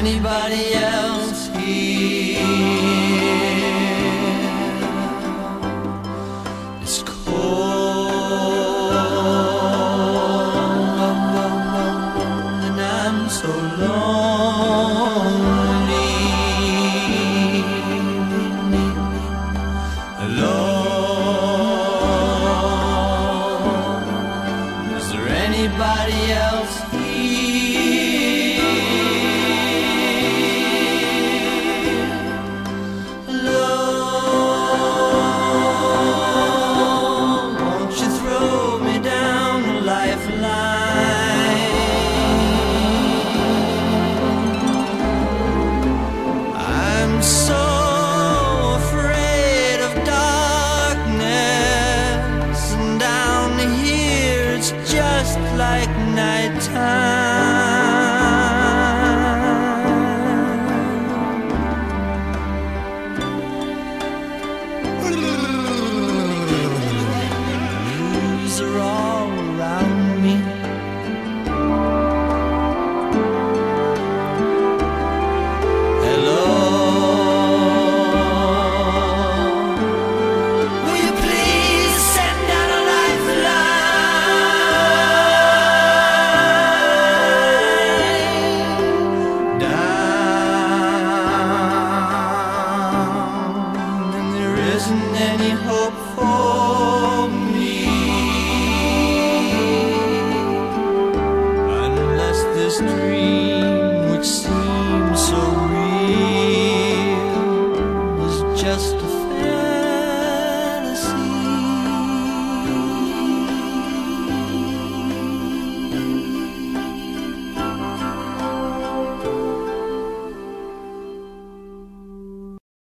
anybody else here? It's cold and I'm so lonely. Alone. Is there anybody else here? I'm so afraid of darkness, and down here it's just like nighttime.